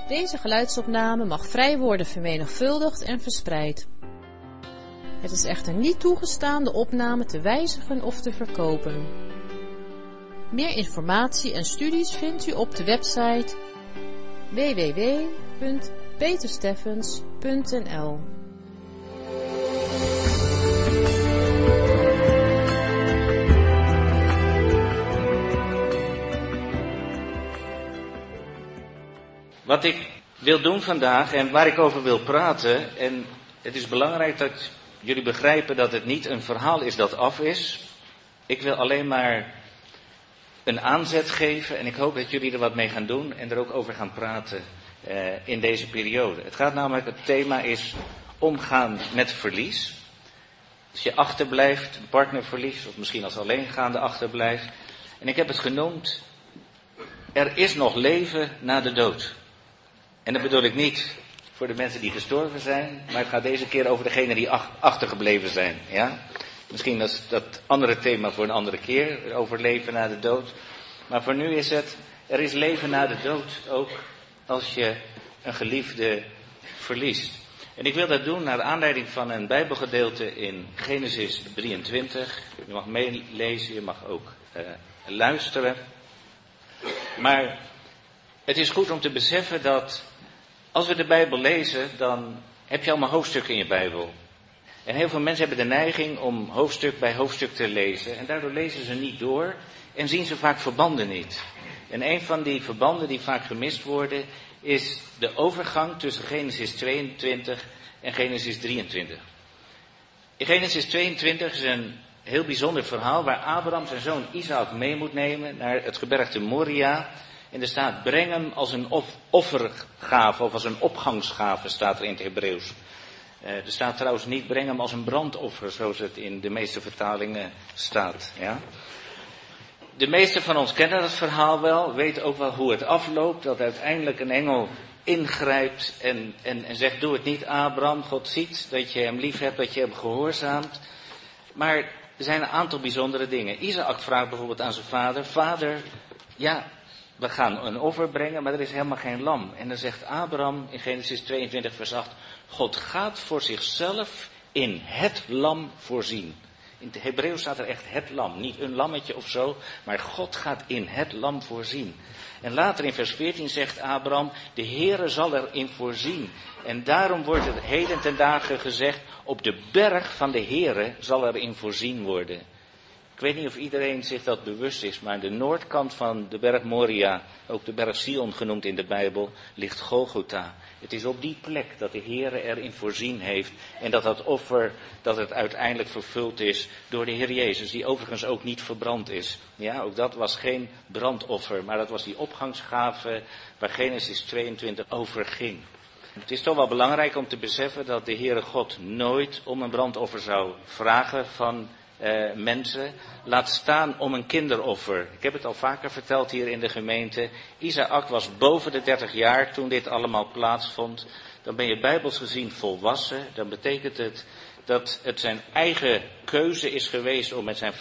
Deze geluidsopname mag vrij worden vermenigvuldigd en verspreid. Het is echter niet toegestaan de opname te wijzigen of te verkopen. Meer informatie en studies vindt u op de website www.petersteffens.nl. Wat ik wil doen vandaag en waar ik over wil praten, en het is belangrijk dat jullie begrijpen dat het niet een verhaal is dat af is. Ik wil alleen maar een aanzet geven en ik hoop dat jullie er wat mee gaan doen en er ook over gaan praten in deze periode. Het gaat namelijk, het thema is omgaan met verlies. Als je achterblijft, een partner verliest of misschien als alleengaande achterblijft. En ik heb het genoemd, er is nog leven na de dood. En dat bedoel ik niet voor de mensen die gestorven zijn, maar het gaat deze keer over degenen die achtergebleven zijn. Ja? Misschien is dat andere thema voor een andere keer, over leven na de dood. Maar voor nu is het, er is leven na de dood, ook als je een geliefde verliest. En ik wil dat doen naar aanleiding van een Bijbelgedeelte in Genesis 23. Je mag meelezen, je mag ook luisteren. Maar het is goed om te beseffen dat als we de Bijbel lezen, dan heb je allemaal hoofdstukken in je Bijbel. En heel veel mensen hebben de neiging om hoofdstuk bij hoofdstuk te lezen. En daardoor lezen ze niet door en zien ze vaak verbanden niet. En een van die verbanden die vaak gemist worden, is de overgang tussen Genesis 22 en Genesis 23. In Genesis 22 is een heel bijzonder verhaal waar Abraham zijn zoon Isaac mee moet nemen naar het gebergte Moria. En er staat, breng hem als een offergave of als een opgangsgave, staat er in het Hebreeuws. Er staat trouwens niet, breng hem als een brandoffer, zoals het in de meeste vertalingen staat. Ja? De meesten van ons kennen dat verhaal wel, weten ook wel hoe het afloopt, dat uiteindelijk een engel ingrijpt en zegt, doe het niet Abraham, God ziet dat je hem lief hebt, dat je hem gehoorzaamt. Maar er zijn een aantal bijzondere dingen. Isaac vraagt bijvoorbeeld aan zijn vader, vader, ja, we gaan een offer brengen, maar er is helemaal geen lam. En dan zegt Abraham in Genesis 22 vers 8, God gaat voor zichzelf in het lam voorzien. In het Hebreeuws staat er echt het lam, niet een lammetje of zo, maar God gaat in het lam voorzien. En later in vers 14 zegt Abraham, de Heere zal erin voorzien. En daarom wordt het heden ten dagen gezegd, op de berg van de Heere zal erin voorzien worden. Ik weet niet of iedereen zich dat bewust is, maar aan de noordkant van de berg Moria, ook de berg Sion genoemd in de Bijbel, ligt Golgotha. Het is op die plek dat de Heere erin voorzien heeft en dat offer, dat het uiteindelijk vervuld is door de Heer Jezus, die overigens ook niet verbrand is. Ja, ook dat was geen brandoffer, maar dat was die opgangsgave waar Genesis 22 over ging. Het is toch wel belangrijk om te beseffen dat de Heere God nooit om een brandoffer zou vragen van mensen, laat staan om een kinderoffer. Ik heb het al vaker verteld hier in de gemeente. Isaac was boven de 30 jaar toen dit allemaal plaatsvond. Dan ben je bijbels gezien volwassen. Dan betekent het dat het zijn eigen keuze is geweest om met zijn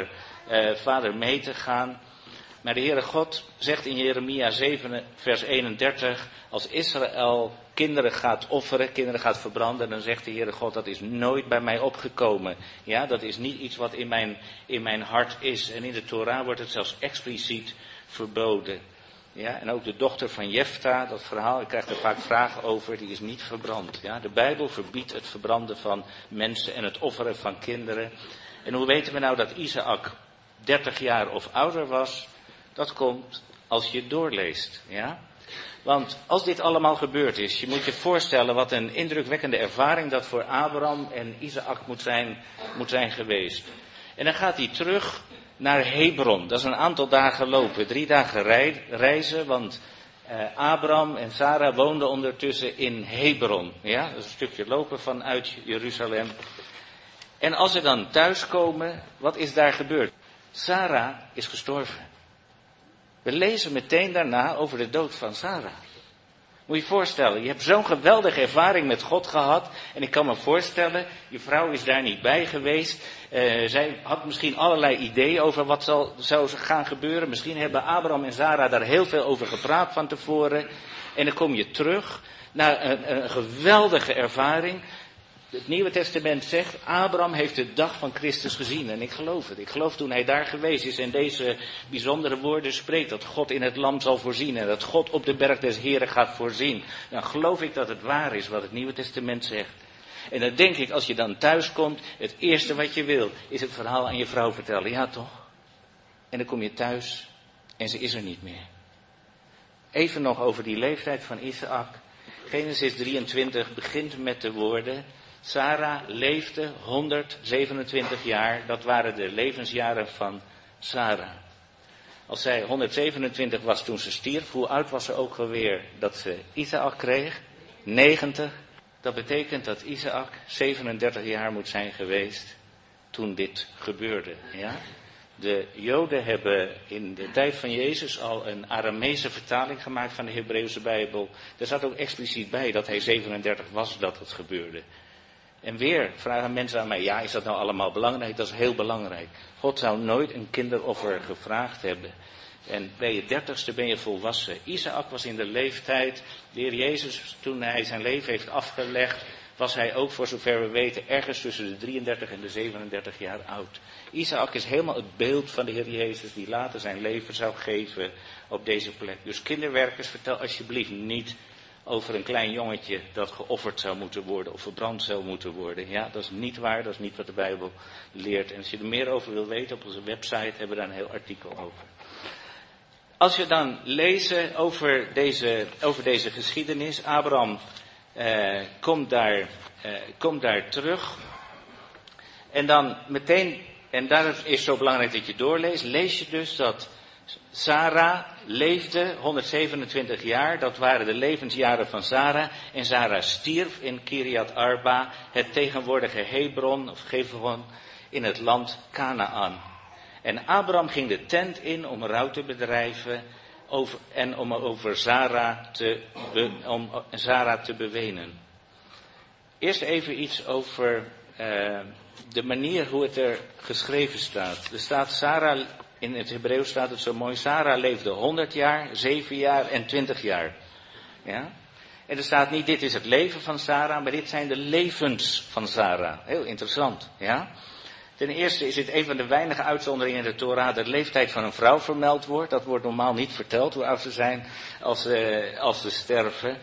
vader mee te gaan. Maar de Heere God zegt in Jeremia 7 vers 31, als Israël kinderen gaat offeren, kinderen gaat verbranden, dan zegt de Heere God, dat is nooit bij mij opgekomen. Ja, dat is niet iets wat in mijn hart is. En in de Torah wordt het zelfs expliciet verboden. Ja, en ook de dochter van Jefta, dat verhaal, ik krijg er vaak vragen over, die is niet verbrand. Ja, de Bijbel verbiedt het verbranden van mensen en het offeren van kinderen. En hoe weten we nou dat Isaac 30 jaar of ouder was? Dat komt als je doorleest, ja. Want als dit allemaal gebeurd is, je moet je voorstellen wat een indrukwekkende ervaring dat voor Abraham en Isaac moet zijn geweest. En dan gaat hij terug naar Hebron. Dat is een aantal dagen lopen, 3 dagen reizen, want Abraham en Sarah woonden ondertussen in Hebron. Ja, dat is een stukje lopen vanuit Jeruzalem. En als ze dan thuiskomen, wat is daar gebeurd? Sarah is gestorven. We lezen meteen daarna over de dood van Sarah. Moet je je voorstellen, je hebt zo'n geweldige ervaring met God gehad. En ik kan me voorstellen, je vrouw is daar niet bij geweest. Zij had misschien allerlei ideeën over wat zou gaan gebeuren. Misschien hebben Abraham en Sara daar heel veel over gepraat van tevoren. En dan kom je terug naar een geweldige ervaring. Het Nieuwe Testament zegt, Abraham heeft de dag van Christus gezien. En ik geloof het. Ik geloof toen hij daar geweest is en deze bijzondere woorden spreekt. Dat God in het lam zal voorzien. En dat God op de berg des Heren gaat voorzien. Dan geloof ik dat het waar is wat het Nieuwe Testament zegt. En dan denk ik, als je dan thuis komt, het eerste wat je wil, is het verhaal aan je vrouw vertellen. Ja toch? En dan kom je thuis en ze is er niet meer. Even nog over die leeftijd van Isaac. Genesis 23 begint met de woorden, Sara leefde 127 jaar, dat waren de levensjaren van Sara. Als zij 127 was toen ze stierf, hoe oud was ze ook alweer dat ze Isaac kreeg? 90. Dat betekent dat Isaac 37 jaar moet zijn geweest toen dit gebeurde. Ja? De Joden hebben in de tijd van Jezus al een Aramese vertaling gemaakt van de Hebreeuwse Bijbel. Er zat ook expliciet bij dat hij 37 was dat het gebeurde. En weer vragen mensen aan mij, ja, is dat nou allemaal belangrijk? Dat is heel belangrijk. God zou nooit een kinderoffer gevraagd hebben. En bij je 30ste ben je volwassen. Isaac was in de leeftijd, de Heer Jezus, toen hij zijn leven heeft afgelegd, was hij ook voor zover we weten ergens tussen de 33 en de 37 jaar oud. Isaac is helemaal het beeld van de Heer Jezus die later zijn leven zou geven op deze plek. Dus kinderwerkers, vertel alsjeblieft niet over een klein jongetje dat geofferd zou moeten worden of verbrand zou moeten worden. Ja, dat is niet waar, dat is niet wat de Bijbel leert. En als je er meer over wil weten, op onze website hebben we daar een heel artikel over. Als je dan leest over deze geschiedenis, Abraham komt daar terug. En dan meteen, en daarom is het zo belangrijk dat je doorleest, lees je dus dat Sara leefde 127 jaar, dat waren de levensjaren van Sara. En Sara stierf in Kiriat Arba, het tegenwoordige Hebron of Gevron, in het land Kanaan. En Abraham ging de tent in om rouw te bedrijven en om over Sara te bewenen. Eerst even iets over de manier hoe het er geschreven staat. Er staat Sara, in het Hebreeuws staat het zo mooi, Sara leefde 100 jaar, 7 jaar en 20 jaar. Ja? En er staat niet, dit is het leven van Sara, maar dit zijn de levens van Sara. Heel interessant, ja. Ten eerste is dit een van de weinige uitzonderingen in de Torah, dat de leeftijd van een vrouw vermeld wordt. Dat wordt normaal niet verteld, hoe oud ze zijn als ze sterven.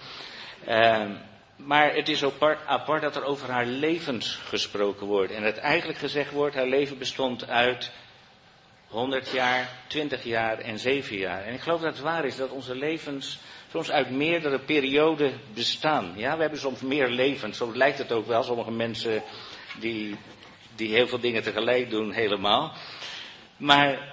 Maar het is apart dat er over haar levens gesproken wordt. En dat eigenlijk gezegd wordt, haar leven bestond uit 100 jaar, 20 jaar en 7 jaar. En ik geloof dat het waar is dat onze levens soms uit meerdere perioden bestaan. Ja, we hebben soms meer levens. Zo lijkt het ook wel. Sommige mensen die heel veel dingen tegelijk doen helemaal. Maar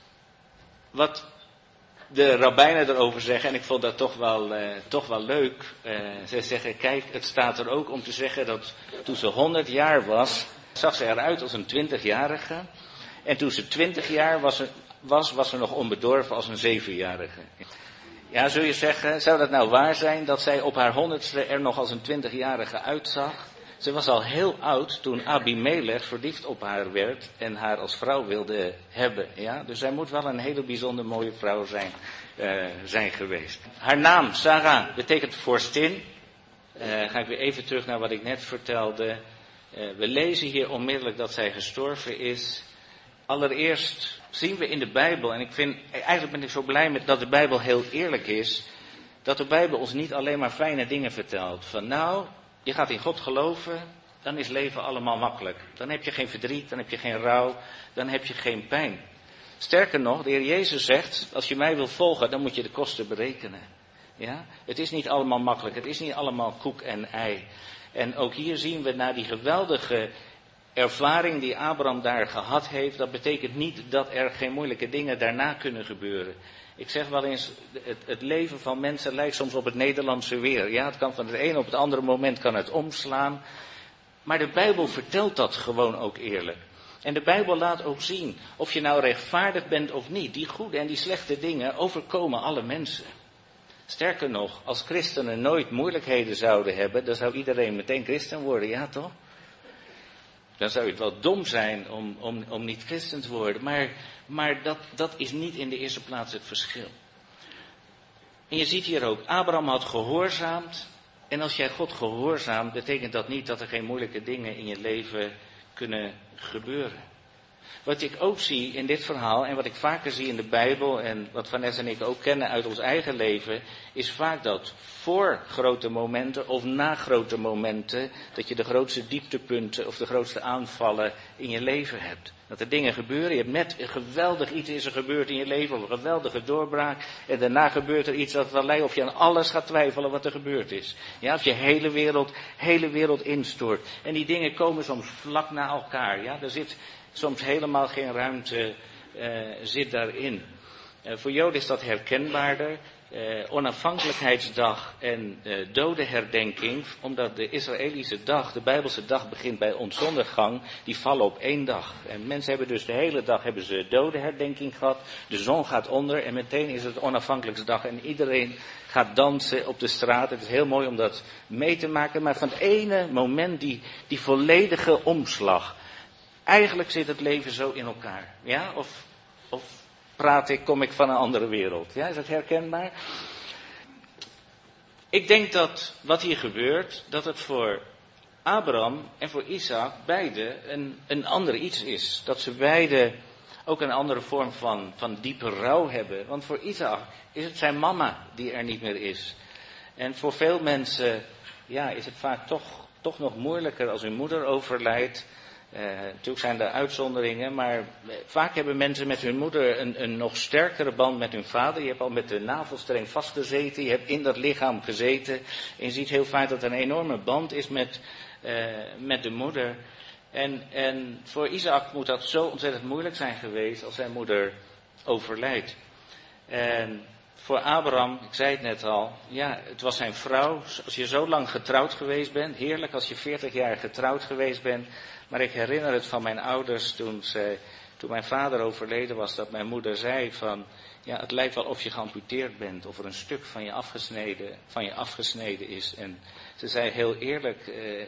wat de rabbijnen erover zeggen, en ik vond dat toch wel leuk. Zij zeggen, kijk, het staat er ook om te zeggen dat toen ze 100 jaar was, zag ze eruit als een 20-jarige. En toen ze 20 jaar was ze nog onbedorven als een 7-jarige. Ja, zul je zeggen, zou dat nou waar zijn dat zij op haar 100ste er nog als een 20-jarige uitzag? Ze was al heel oud toen Abimelech verliefd op haar werd en haar als vrouw wilde hebben. Ja? Dus zij moet wel een hele bijzonder mooie vrouw zijn geweest. Haar naam, Sarah, betekent vorstin. Ga ik weer even terug naar wat ik net vertelde. We lezen hier onmiddellijk dat zij gestorven is. Allereerst zien we in de Bijbel, en eigenlijk ben ik zo blij met dat de Bijbel heel eerlijk is, dat de Bijbel ons niet alleen maar fijne dingen vertelt. Van nou, je gaat in God geloven, dan is leven allemaal makkelijk. Dan heb je geen verdriet, dan heb je geen rouw, dan heb je geen pijn. Sterker nog, de Heer Jezus zegt, als je mij wil volgen, dan moet je de kosten berekenen. Ja? Het is niet allemaal makkelijk, het is niet allemaal koek en ei. En ook hier zien we naar die geweldige ervaring die Abraham daar gehad heeft, dat betekent niet dat er geen moeilijke dingen daarna kunnen gebeuren. Ik zeg wel eens, het leven van mensen lijkt soms op het Nederlandse weer. Ja, het kan van het ene op het andere moment kan het omslaan. Maar de Bijbel vertelt dat gewoon ook eerlijk. En de Bijbel laat ook zien, of je nou rechtvaardig bent of niet, die goede en die slechte dingen overkomen alle mensen. Sterker nog, als christenen nooit moeilijkheden zouden hebben, dan zou iedereen meteen christen worden, ja toch? Dan zou het wel dom zijn om niet christen te worden. Maar dat is niet in de eerste plaats het verschil. En je ziet hier ook, Abraham had gehoorzaamd. En als jij God gehoorzaamt, betekent dat niet dat er geen moeilijke dingen in je leven kunnen gebeuren. Wat ik ook zie in dit verhaal en wat ik vaker zie in de Bijbel en wat Vanessa en ik ook kennen uit ons eigen leven, is vaak dat voor grote momenten of na grote momenten, dat je de grootste dieptepunten of de grootste aanvallen in je leven hebt. Dat er dingen gebeuren, je hebt net een geweldig iets is er gebeurd in je leven, of een geweldige doorbraak, en daarna gebeurt er iets dat wel lijkt of je aan alles gaat twijfelen wat er gebeurd is. Ja, of je hele wereld instort. En die dingen komen soms vlak na elkaar, ja, er zit soms helemaal geen ruimte zit daarin. Voor Joden is dat herkenbaarder. Onafhankelijkheidsdag en dodenherdenking, omdat de Israëlische dag, de Bijbelse dag begint bij ontzondergang, die vallen op één dag. En mensen hebben dus de hele dag hebben ze dodenherdenking gehad, de zon gaat onder en meteen is het onafhankelijkheidsdag en iedereen gaat dansen op de straat. Het is heel mooi om dat mee te maken, maar van het ene moment die volledige omslag. Eigenlijk zit het leven zo in elkaar, ja, of kom ik van een andere wereld. Ja, is dat herkenbaar? Ik denk dat wat hier gebeurt, dat het voor Abraham en voor Isaac beide een ander iets is. Dat ze beide ook een andere vorm van diepe rouw hebben. Want voor Isaac is het zijn mama die er niet meer is. En voor veel mensen ja, is het vaak toch nog moeilijker als hun moeder overlijdt. Natuurlijk zijn er uitzonderingen, maar vaak hebben mensen met hun moeder een nog sterkere band met hun vader. Je hebt al met de navelstreng vastgezeten, je hebt in dat lichaam gezeten. En je ziet heel vaak dat er een enorme band is met de moeder. En voor Isaac moet dat zo ontzettend moeilijk zijn geweest als zijn moeder overlijdt. En voor Abraham, ik zei het net al, ja, het was zijn vrouw. Als je zo lang getrouwd geweest bent, heerlijk als je 40 jaar getrouwd geweest bent. Maar ik herinner het van mijn ouders toen mijn vader overleden was, dat mijn moeder zei van, ja, het lijkt wel of je geamputeerd bent, of er een stuk van je afgesneden is. En ze zei heel eerlijk,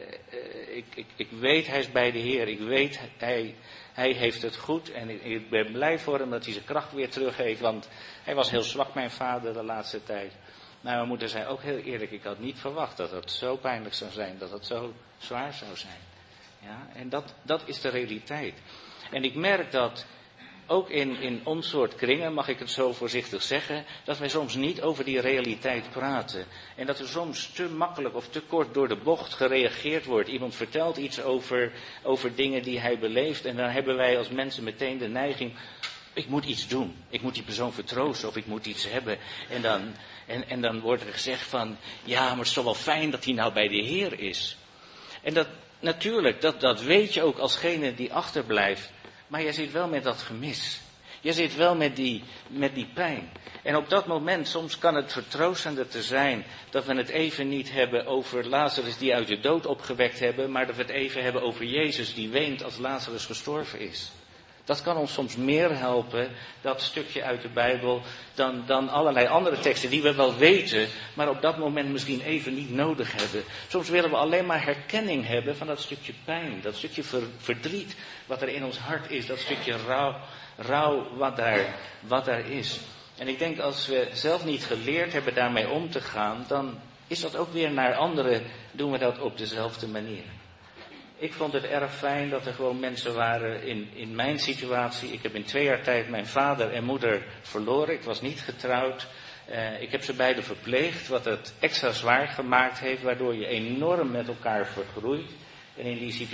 ik weet hij is bij de Heer, ik weet hij heeft het goed en ik ben blij voor hem dat hij zijn kracht weer terug heeft, want hij was heel zwak, mijn vader, de laatste tijd. Maar mijn moeder zei ook heel eerlijk, ik had niet verwacht dat het zo pijnlijk zou zijn, dat het zo zwaar zou zijn. Ja, en dat is de realiteit. En ik merk dat ook in ons soort kringen, mag ik het zo voorzichtig zeggen, dat wij soms niet over die realiteit praten. En dat er soms te makkelijk of te kort door de bocht gereageerd wordt. Iemand vertelt iets over dingen die hij beleeft en dan hebben wij als mensen meteen de neiging, ik moet iets doen. Ik moet die persoon vertroosten of ik moet iets hebben. En dan wordt er gezegd van, ja, maar het is toch wel fijn dat hij nou bij de Heer is. En natuurlijk, dat weet je ook alsgene die achterblijft. Maar jij zit wel met dat gemis. Je zit wel met die pijn. En op dat moment, soms kan het vertroostender te zijn dat we het even niet hebben over Lazarus die uit de dood opgewekt hebben, maar dat we het even hebben over Jezus die weent als Lazarus gestorven is. Dat kan ons soms meer helpen, dat stukje uit de Bijbel, dan allerlei andere teksten die we wel weten, maar op dat moment misschien even niet nodig hebben. Soms willen we alleen maar herkenning hebben van dat stukje pijn, dat stukje verdriet wat er in ons hart is, dat stukje rouw wat daar is. En ik denk als we zelf niet geleerd hebben daarmee om te gaan, dan is dat ook weer naar anderen, doen we dat op dezelfde manier. Ik vond het erg fijn dat er gewoon mensen waren in mijn situatie. Ik heb in 2 jaar tijd mijn vader en moeder verloren. Ik was niet getrouwd. Ik heb ze beiden verpleegd, wat het extra zwaar gemaakt heeft, waardoor je enorm met elkaar vergroeit. En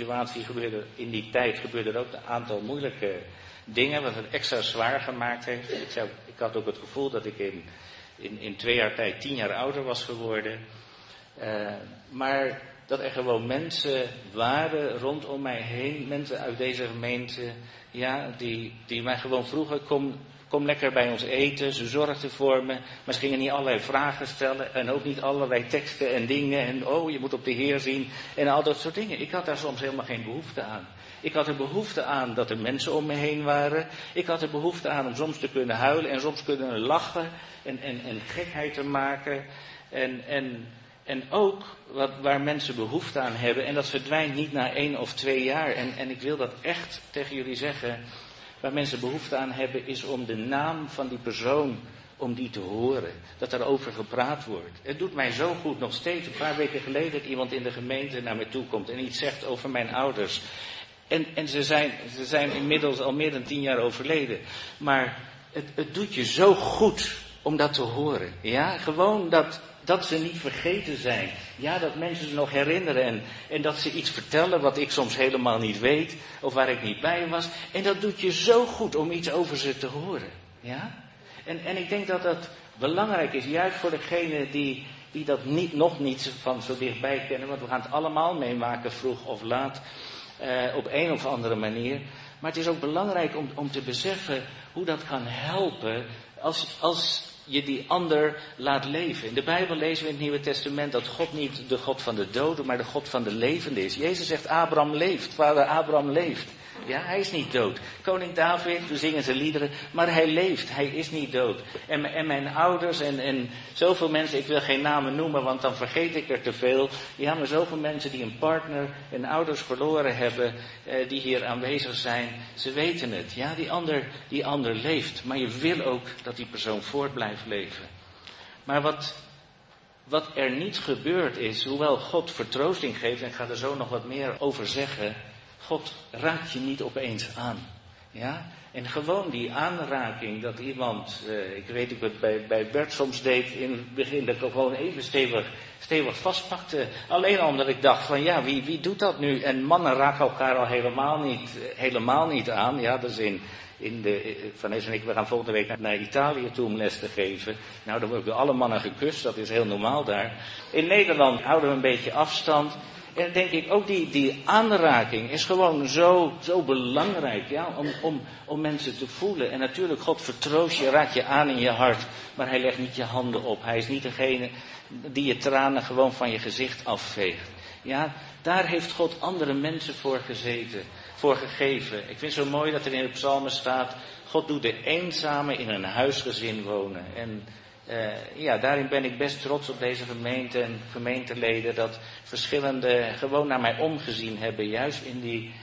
in die tijd gebeurde er ook een aantal moeilijke dingen, wat het extra zwaar gemaakt heeft. Ik had ook het gevoel dat ik in 2 jaar tijd 10 jaar ouder was geworden. Maar dat er gewoon mensen waren rondom mij heen, mensen uit deze gemeente, ja, die mij gewoon vroegen, kom lekker bij ons eten, ze zorgden voor me. Maar ze gingen niet allerlei vragen stellen en ook niet allerlei teksten en dingen. En je moet op de Heer zien en al dat soort dingen. Ik had daar soms helemaal geen behoefte aan. Ik had er behoefte aan dat er mensen om me heen waren. Ik had er behoefte aan om soms te kunnen huilen en soms kunnen lachen en gekheid te maken. En ook waar mensen behoefte aan hebben. En dat verdwijnt niet na 1 of 2 jaar. En ik wil dat echt tegen jullie zeggen. Waar mensen behoefte aan hebben is om de naam van die persoon, om die te horen. Dat daarover gepraat wordt. Het doet mij zo goed nog steeds. Een paar weken geleden dat iemand in de gemeente naar me toe komt en iets zegt over mijn ouders. En ze zijn inmiddels al meer dan 10 jaar overleden. Maar het doet je zo goed om dat te horen. Ja, gewoon dat ze niet vergeten zijn. Ja, dat mensen ze nog herinneren en dat ze iets vertellen wat ik soms helemaal niet weet of waar ik niet bij was. En dat doet je zo goed om iets over ze te horen. Ja? En ik denk dat dat belangrijk is, juist voor degenen die dat nog niet van zo dichtbij kennen. Want we gaan het allemaal meemaken, vroeg of laat, op een of andere manier. Maar het is ook belangrijk om te beseffen hoe dat kan helpen als je die ander laat leven. In de Bijbel lezen we in het Nieuwe Testament dat God niet de God van de doden, maar de God van de levenden is. Jezus zegt, Abraham leeft, vader Abraham leeft. Ja, hij is niet dood. Koning David, we zingen zijn liederen, maar hij leeft, hij is niet dood. En mijn ouders en zoveel mensen, ik wil geen namen noemen, want dan vergeet ik er te veel. Ja, maar zoveel mensen die een partner en ouders verloren hebben, die hier aanwezig zijn, ze weten het. Ja, die ander leeft, maar je wil ook dat die persoon voort blijft leven. Maar wat er niet gebeurd is, hoewel God vertroosting geeft, en ik ga er zo nog wat meer over zeggen, God raakt je niet opeens aan. Ja? En gewoon die aanraking dat iemand, ik weet ik het bij Bert soms deed in het begin, dat ik ook gewoon even stevig vastpakte. Alleen omdat ik dacht van ja, wie doet dat nu? En mannen raken elkaar al helemaal niet aan. Ja, dat is Vanessa en ik, we gaan volgende week naar Italië toe om les te geven. Nou, dan worden alle mannen gekust, dat is heel normaal daar. In Nederland houden we een beetje afstand. En dan denk ik ook die aanraking is gewoon zo belangrijk, ja, om mensen te voelen. En natuurlijk, God vertroost je, raakt je aan in je hart, maar hij legt niet je handen op. Hij is niet degene die je tranen gewoon van je gezicht afveegt. Ja, daar heeft God andere mensen voor gegeven. Ik vind het zo mooi dat er in de psalmen staat, God doet de eenzame in een huisgezin wonen. En daarin ben ik best trots op deze gemeente en gemeenteleden, dat verschillende gewoon naar mij omgezien hebben, juist in die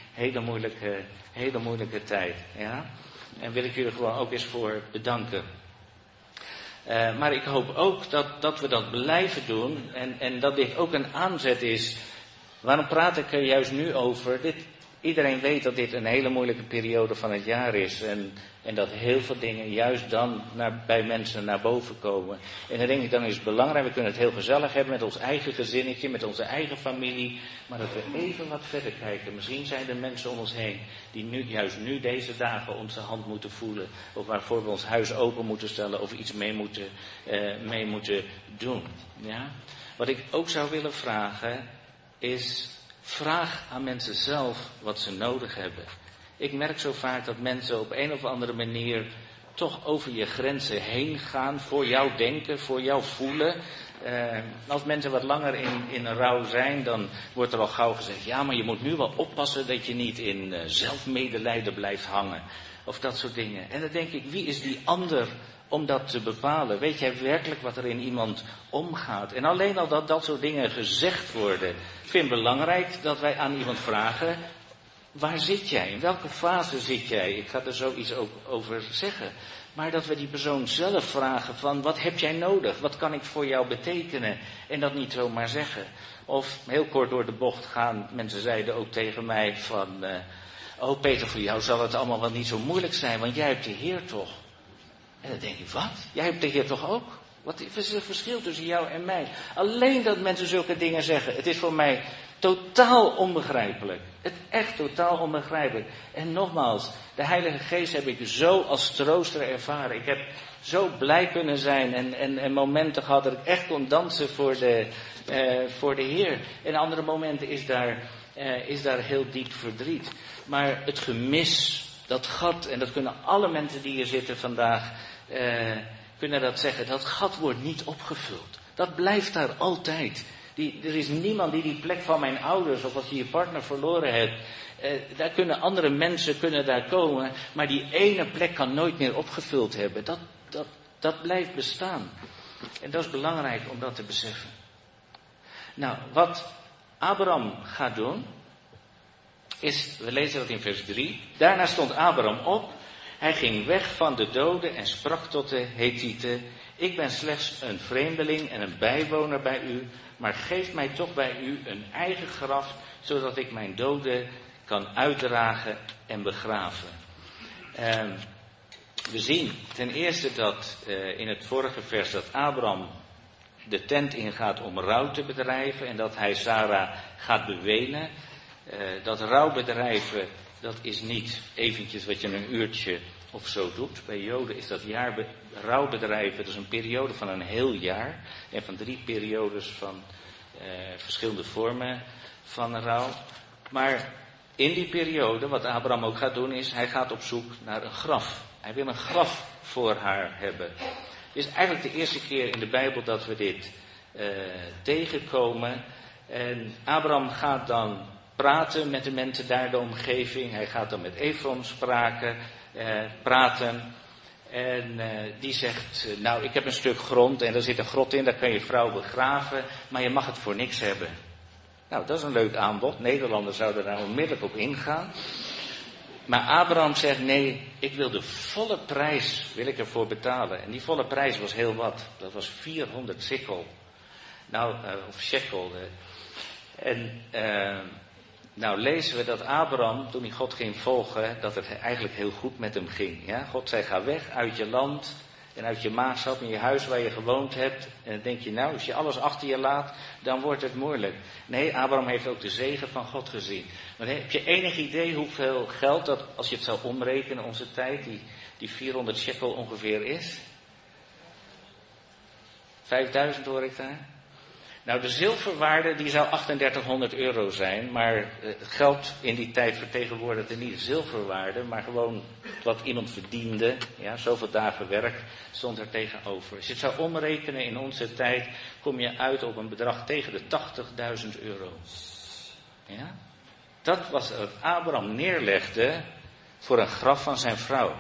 hele moeilijke tijd. Ja? En wil ik jullie gewoon ook eens voor bedanken. Maar ik hoop ook dat we dat blijven doen en dat dit ook een aanzet is. Waarom praat ik er juist nu over? Iedereen weet dat dit een hele moeilijke periode van het jaar is. En dat heel veel dingen juist dan bij mensen naar boven komen. En dan denk ik, dan is het belangrijk, we kunnen het heel gezellig hebben met ons eigen gezinnetje, met onze eigen familie. Maar dat we even wat verder kijken. Misschien zijn er mensen om ons heen die juist nu deze dagen onze hand moeten voelen. Of waarvoor we ons huis open moeten stellen of iets mee moeten doen. Ja? Wat ik ook zou willen vragen is, vraag aan mensen zelf wat ze nodig hebben. Ik merk zo vaak dat mensen op een of andere manier toch over je grenzen heen gaan, voor jou denken, voor jou voelen. Als mensen wat langer in een rouw zijn, dan wordt er al gauw gezegd, ja, maar je moet nu wel oppassen dat je niet in zelfmedelijden blijft hangen. Of dat soort dingen. En dan denk ik, wie is die ander om dat te bepalen? Weet jij werkelijk wat er in iemand omgaat? En alleen al dat soort dingen gezegd worden. Ik vind het belangrijk dat wij aan iemand vragen, waar zit jij? In welke fase zit jij? Ik ga er zoiets ook over zeggen. Maar dat we die persoon zelf vragen van, wat heb jij nodig? Wat kan ik voor jou betekenen? En dat niet zomaar zeggen. Of heel kort door de bocht gaan. Mensen zeiden ook tegen mij van, oh Peter, voor jou zal het allemaal wel niet zo moeilijk zijn, want jij hebt de Heer toch? En dan denk ik, wat? Jij hebt de Heer toch ook? Wat is het verschil tussen jou en mij? Alleen dat mensen zulke dingen zeggen. Het is voor mij totaal onbegrijpelijk. Het echt totaal onbegrijpelijk. En nogmaals, de Heilige Geest heb ik zo als trooster ervaren. Ik heb zo blij kunnen zijn en momenten gehad dat ik echt kon dansen voor de Heer. En andere momenten is daar heel diep verdriet. Maar het gemis dat gat, en dat kunnen alle mensen die hier zitten vandaag, kunnen dat zeggen, dat gat wordt niet opgevuld. Dat blijft daar altijd. Er is niemand die die plek van mijn ouders, of als je je partner verloren hebt, daar kunnen andere mensen daar komen, maar die ene plek kan nooit meer opgevuld hebben. Dat blijft bestaan. En dat is belangrijk om dat te beseffen. Nou, wat Abraham gaat doen, we lezen dat in vers 3. Daarna stond Abraham op. Hij ging weg van de doden en sprak tot de Hethieten. Ik ben slechts een vreemdeling en een bijwoner bij u. Maar geef mij toch bij u een eigen graf, zodat ik mijn doden kan uitdragen en begraven. We zien ten eerste dat in het vorige vers dat Abraham de tent ingaat om rouw te bedrijven en dat hij Sarah gaat bewenen. Dat rouw bedrijven, dat is niet eventjes wat je een uurtje of zo doet. Bij Joden is dat rouwbedrijven, dat is een periode van een heel jaar. En van 3 periodes van verschillende vormen van rouw. Maar in die periode, wat Abraham ook gaat doen, is hij gaat op zoek naar een graf. Hij wil een graf voor haar hebben. Het is eigenlijk de eerste keer in de Bijbel dat we dit tegenkomen. En Abraham gaat dan praten met de mensen daar in de omgeving. Hij gaat dan met Efron praten. En die zegt, nou, ik heb een stuk grond en daar zit een grot in, daar kan je vrouw begraven, maar je mag het voor niks hebben. Nou, dat is een leuk aanbod. Nederlanders zouden daar onmiddellijk op ingaan. Maar Abraham zegt, nee, ik wil de volle prijs, wil ik ervoor betalen. En die volle prijs was heel wat. Dat was 400 sikkel. Nou, of shekel. Nou lezen we dat Abraham, toen hij God ging volgen, dat het eigenlijk heel goed met hem ging. Ja? God zei, ga weg uit je land en uit je maagschap en je huis waar je gewoond hebt. En dan denk je, nou, als je alles achter je laat, dan wordt het moeilijk. Nee, Abraham heeft ook de zegen van God gezien. Maar heb je enig idee hoeveel geld dat, als je het zou omrekenen in onze tijd, die 400 shekel ongeveer is? 5000 hoor ik daar. Nou, de zilverwaarde die zou 3800 euro zijn, maar het geld in die tijd vertegenwoordigde niet zilverwaarde, maar gewoon wat iemand verdiende. Ja, zoveel dagen werk stond er tegenover. Als je het zou omrekenen in onze tijd, kom je uit op een bedrag tegen de 80.000 euro. Ja? Dat was wat Abraham neerlegde voor een graf van zijn vrouw.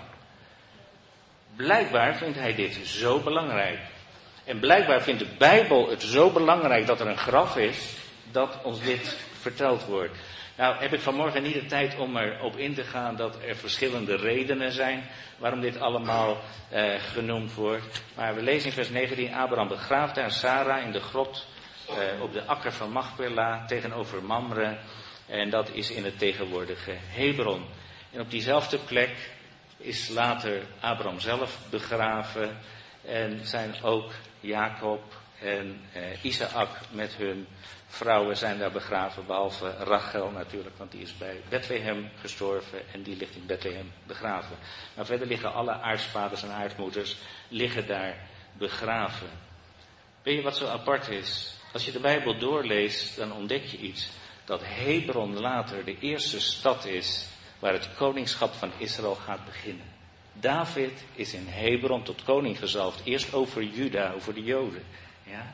Blijkbaar vindt hij dit zo belangrijk. En blijkbaar vindt de Bijbel het zo belangrijk dat er een graf is, dat ons dit verteld wordt. Nou heb ik vanmorgen niet de tijd om erop in te gaan dat er verschillende redenen zijn waarom dit allemaal genoemd wordt. Maar we lezen in vers 19, Abraham begraafde haar Sarah in de grot op de akker van Machpelah tegenover Mamre. En dat is in het tegenwoordige Hebron. En op diezelfde plek is later Abraham zelf begraven en zijn ook Jacob en Isaac met hun vrouwen zijn daar begraven, behalve Rachel natuurlijk, want die is bij Bethlehem gestorven en die ligt in Bethlehem begraven. Maar verder liggen alle aartsvaders en aartsmoeders liggen daar begraven. Weet je wat zo apart is? Als je de Bijbel doorleest, dan ontdek je iets. Dat Hebron later de eerste stad is waar het koningschap van Israël gaat beginnen. David is in Hebron tot koning gezalfd. Eerst over Juda, over de Joden. Ja?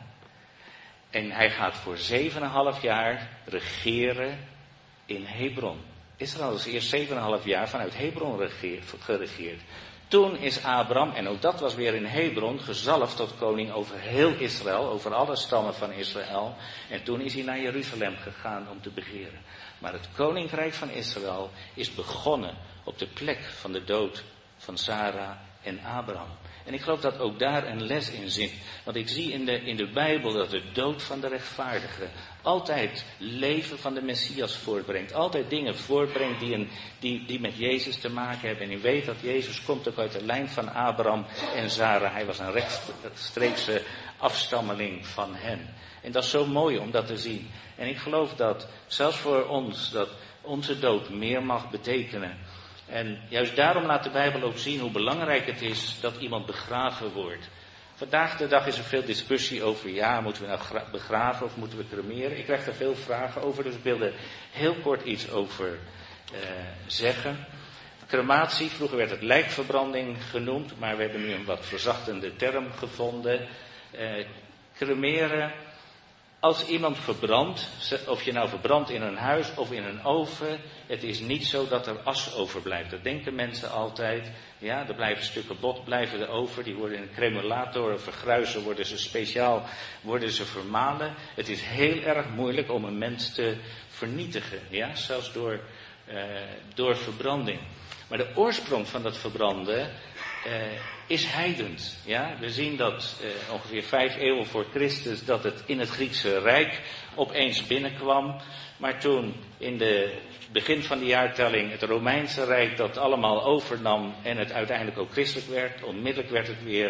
En hij gaat voor 7,5 jaar regeren in Hebron. Israël is eerst 7,5 jaar vanuit Hebron geregeerd. Toen is Abraham, en ook dat was weer in Hebron, gezalfd tot koning over heel Israël, over alle stammen van Israël. En toen is hij naar Jeruzalem gegaan om te regeren. Maar het koninkrijk van Israël is begonnen op de plek van de dood van Sarah en Abraham. En ik geloof dat ook daar een les in zit. Want ik zie in de Bijbel dat de dood van de rechtvaardige altijd leven van de Messias voortbrengt. Altijd dingen voortbrengt die met Jezus te maken hebben. En u weet dat Jezus komt ook uit de lijn van Abraham en Sarah. Hij was een rechtstreekse afstammeling van hen. En dat is zo mooi om dat te zien. En ik geloof dat zelfs voor ons, dat onze dood meer mag betekenen. En juist daarom laat de Bijbel ook zien hoe belangrijk het is dat iemand begraven wordt. Vandaag de dag is er veel discussie over, ja, moeten we nou begraven of moeten we cremeren? Ik krijg daar veel vragen over, dus ik wil er heel kort iets over zeggen. Crematie, vroeger werd het lijkverbranding genoemd, maar we hebben nu een wat verzachtende term gevonden. Cremeren, als iemand verbrandt, of je nou verbrandt in een huis of in een oven, het is niet zo dat er as overblijft. Dat denken mensen altijd. Ja, er blijven stukken bot blijven er over, die worden in een cremulator vergruizen, worden ze vermalen. Het is heel erg moeilijk om een mens te vernietigen, ja, zelfs door verbranding. Maar de oorsprong van dat verbranden is heidens. Ja? We zien dat ongeveer 5 eeuwen voor Christus dat het in het Griekse Rijk opeens binnenkwam. Maar toen in de begin van de jaartelling het Romeinse Rijk dat allemaal overnam en het uiteindelijk ook christelijk werd, onmiddellijk werd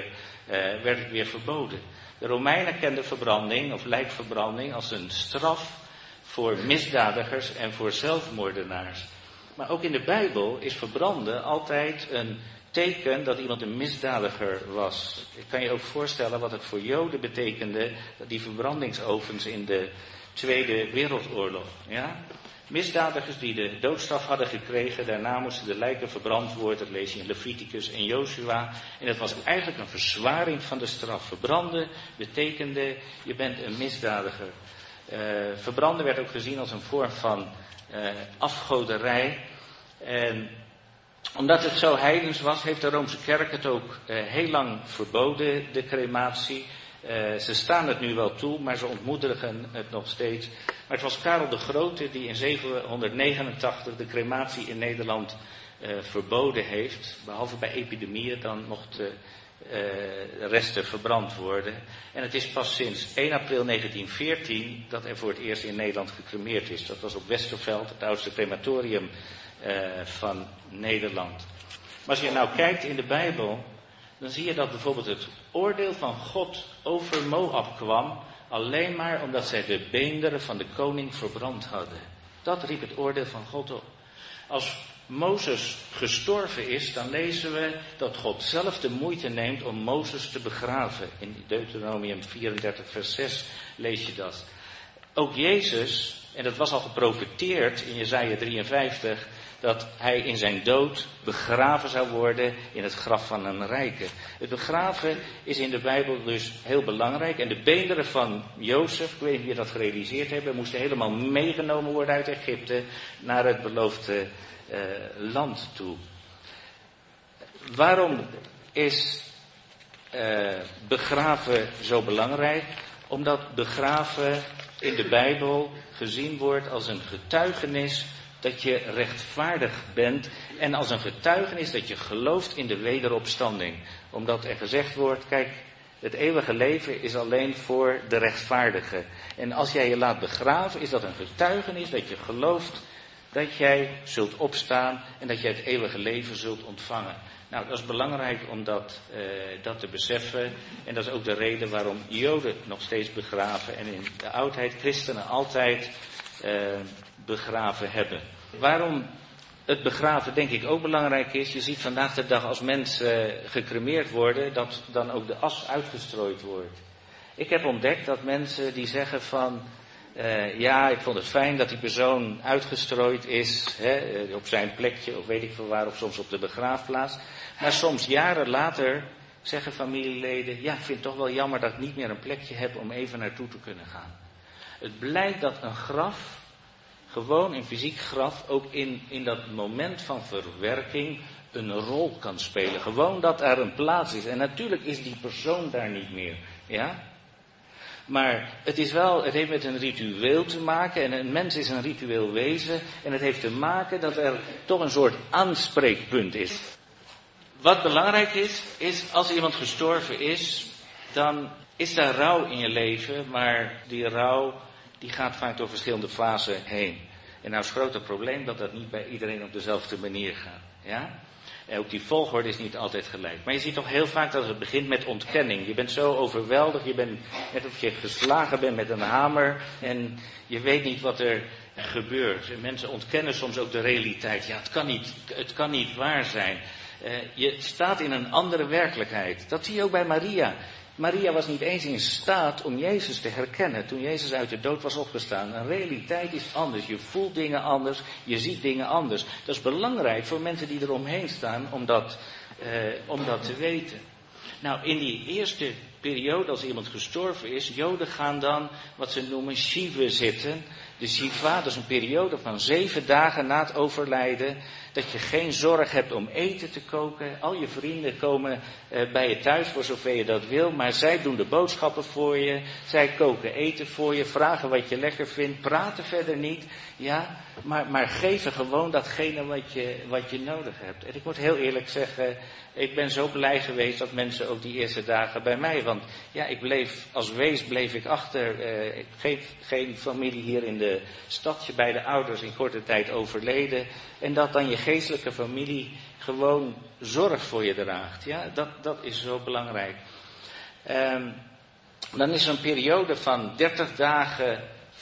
het weer verboden. De Romeinen kenden verbranding of lijkverbranding als een straf voor misdadigers en voor zelfmoordenaars. Maar ook in de Bijbel is verbranden altijd een teken dat iemand een misdadiger was. Ik kan je ook voorstellen wat het voor Joden betekende, die verbrandingsovens in de Tweede Wereldoorlog. Ja? Misdadigers die de doodstraf hadden gekregen, daarna moesten de lijken verbrand worden, dat lees je in Leviticus en Jozua. En dat was eigenlijk een verzwaring van de straf. Verbranden betekende, je bent een misdadiger. Verbranden werd ook gezien als een vorm van afgoderij. En omdat het zo heidens was, heeft de Roomse Kerk het ook heel lang verboden, de crematie. Ze staan het nu wel toe, maar ze ontmoedigen het nog steeds. Maar het was Karel de Grote die in 789 de crematie in Nederland verboden heeft. Behalve bij epidemieën, dan mocht de resten verbrand worden. En het is pas sinds 1 april 1914 dat er voor het eerst in Nederland gecremeerd is. Dat was op Westerveld, het oudste crematorium van Nederland. Maar als je nou kijkt in de Bijbel, dan zie je dat bijvoorbeeld het oordeel van God over Moab kwam alleen maar omdat zij de beenderen van de koning verbrand hadden. Dat riep het oordeel van God op. Als Mozes gestorven is, dan lezen we dat God zelf de moeite neemt om Mozes te begraven. In Deuteronomium 34 vers 6 lees je dat. Ook Jezus, en dat was al geprofeteerd in Jesaja 53, dat hij in zijn dood begraven zou worden in het graf van een rijke. Het begraven is in de Bijbel dus heel belangrijk. En de beenderen van Jozef, ik weet niet of je dat gerealiseerd hebben, moesten helemaal meegenomen worden uit Egypte naar het beloofde land toe. Waarom is begraven zo belangrijk? Omdat begraven in de Bijbel gezien wordt als een getuigenis dat je rechtvaardig bent en als een getuigenis dat je gelooft in de wederopstanding. Omdat er gezegd wordt, kijk, het eeuwige leven is alleen voor de rechtvaardigen. En als jij je laat begraven, is dat een getuigenis dat je gelooft dat jij zult opstaan en dat jij het eeuwige leven zult ontvangen. Nou, dat is belangrijk om dat te beseffen. En dat is ook de reden waarom Joden nog steeds begraven en in de oudheid christenen altijd begraven hebben. Waarom het begraven denk ik ook belangrijk is. Je ziet vandaag de dag als mensen gecremeerd worden, dat dan ook de as uitgestrooid wordt. Ik heb ontdekt dat mensen die zeggen van, ja, ik vond het fijn dat die persoon uitgestrooid is, op zijn plekje of weet ik veel waar, of soms op de begraafplaats. Maar soms jaren later zeggen familieleden, ja, ik vind het toch wel jammer dat ik niet meer een plekje heb om even naartoe te kunnen gaan. Het blijkt dat een graf, gewoon een fysiek graf, ook in dat moment van verwerking een rol kan spelen. Gewoon dat er een plaats is. En natuurlijk is die persoon daar niet meer. Ja? Maar het heeft met een ritueel te maken. En een mens is een ritueel wezen. En het heeft te maken dat er toch een soort aanspreekpunt is. Wat belangrijk is als iemand gestorven is, dan is daar rouw in je leven. Maar die rouw, die gaat vaak door verschillende fasen heen. En nou is het grote probleem dat niet bij iedereen op dezelfde manier gaat. Ja? En ook die volgorde is niet altijd gelijk. Maar je ziet toch heel vaak dat het begint met ontkenning. Je bent zo overweldigd, je bent net of je geslagen bent met een hamer en je weet niet wat er gebeurt. En mensen ontkennen soms ook de realiteit. Ja, het kan niet waar zijn. Je staat in een andere werkelijkheid. Dat zie je ook bij Maria. Maria was niet eens in staat om Jezus te herkennen toen Jezus uit de dood was opgestaan. Een realiteit is anders. Je voelt dingen anders, je ziet dingen anders. Dat is belangrijk voor mensen die eromheen staan om dat te weten. Nou, in die eerste periode als iemand gestorven is, Joden gaan dan wat ze noemen shiva zitten. De shiva, dat is een periode van 7 dagen na het overlijden, dat je geen zorg hebt om eten te koken. Al je vrienden komen bij je thuis voor zover je dat wil, maar zij doen de boodschappen voor je, zij koken eten voor je, vragen wat je lekker vindt, praten verder niet, ja, maar geven gewoon datgene wat je nodig hebt. En ik moet heel eerlijk zeggen, ik ben zo blij geweest dat mensen ook die eerste dagen bij mij, want ja, als wees bleef ik achter, geen familie hier in de stadje, bij de ouders in korte tijd overleden, en dat dan je geestelijke familie gewoon zorg voor je draagt, ja, dat is zo belangrijk. Dan is er een periode van 30 dagen